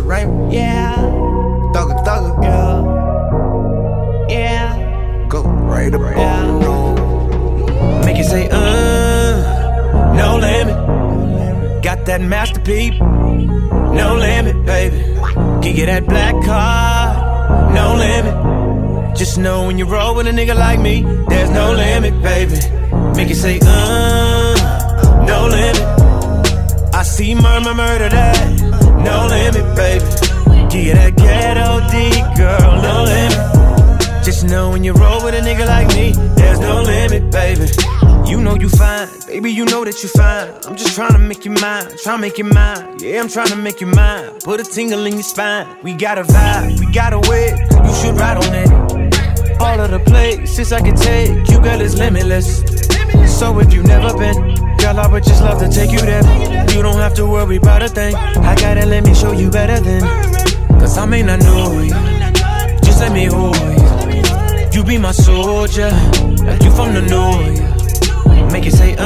right? Yeah, Thugger, yeah, go right up, yeah. Make it say, no limit. Got that masterpiece, no limit, baby. Give you that black card, no limit. Just know when you roll with a nigga like me, there's no limit, baby. Make it say, no limit. I see murder that, no limit, baby. Give you that ghetto D, girl, no limit. Just know when you roll with a nigga like me, there's no limit, baby. You know you fine, baby, you know that you fine. I'm just trying to make you mine, trying to make you mine. Yeah, I'm trying to make you mine. Put a tingle in your spine. We got a vibe, we got a way. You should ride on it. All of the places I can take you, girl, is limitless. So if you've never been, girl, I would just love to take you there. You don't have to worry about a thing. I gotta let me show you better than. Cause I may not know you, just let me hold you. You be my soldier, like you from the north. Make it say,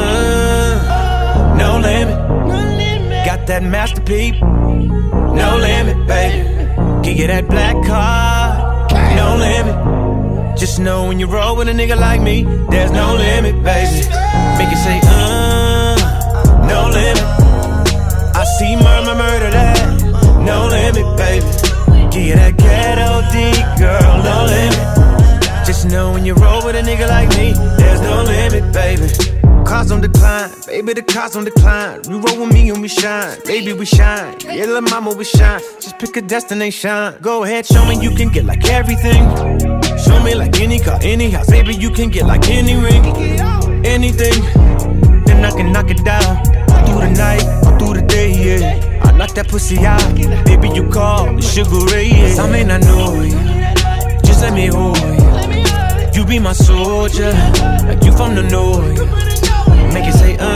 no limit. Got that masterpiece, no limit, baby. Give you that black card, no limit. Just know when you roll with a nigga like me, there's no limit, baby. Make it say, no limit. I see murder that, no limit, baby. Give you that ghetto D, girl, no limit. Just know when you roll with a nigga like me, there's no limit, baby. Cars on decline, baby, the cars on decline. You roll with me and we shine, baby, we shine. Yeah, little mama, we shine. Just pick a destination. Go ahead, show me you can get like everything. Show me like any car, any house, baby, you can get like any ring, anything. Then I can knock it down, all through the night, all through the day, yeah. I knock that pussy out, baby, you call the Sugar Ray, yeah. Cause I may not know you, just let me hold you. You be my soldier, like you from the north. Make it say,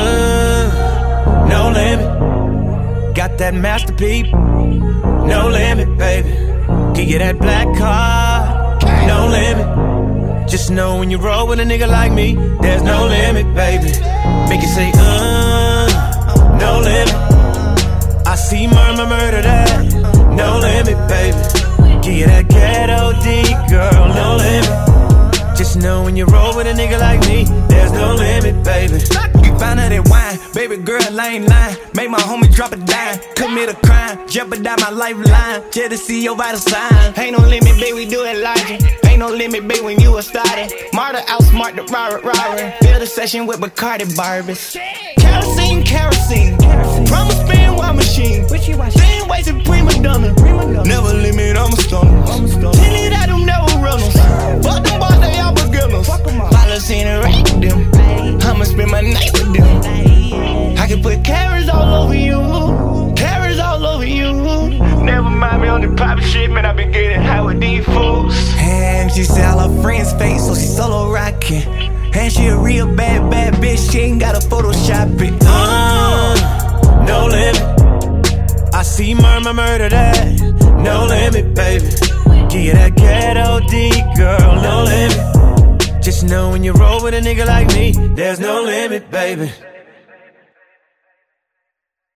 no limit. Got that masterpiece, no limit, baby. Give you that black card, no limit. Just know when you roll with a nigga like me, there's no limit, baby. Make it say, no limit. I see murder that, no limit, baby. Give you that ghetto D, girl, no limit. Just know when you roll with a nigga like me, there's no limit, baby. You found out that wine, baby girl, I ain't lying. Make my homie drop a dime, commit a crime, jeopardize my lifeline, just to see your vital sign. Ain't no limit, baby, we do it logic. Ain't no limit, baby, when you a started. Marta outsmart the robber. Build a session with Bacardi Barbies. Kerosene. Promise spin while machine. Same ways in prima donna. Never limit, I'm a stunner. Tinted at them, never runners. Fuck them boys, they all beginners. Follows interact with them. I'ma spend my night with them. I can put carrots all over you. Carrots all over you. Never mind me on the private shit, man, I been getting high with these fools. And she said all her friends fake, so she solo rockin'. And she a real bad bitch, she ain't gotta Photoshop it. No limit. I see murder that, no limit, baby. Give you that ghetto D, girl, no limit. Just know when you roll with a nigga like me, there's no limit, baby.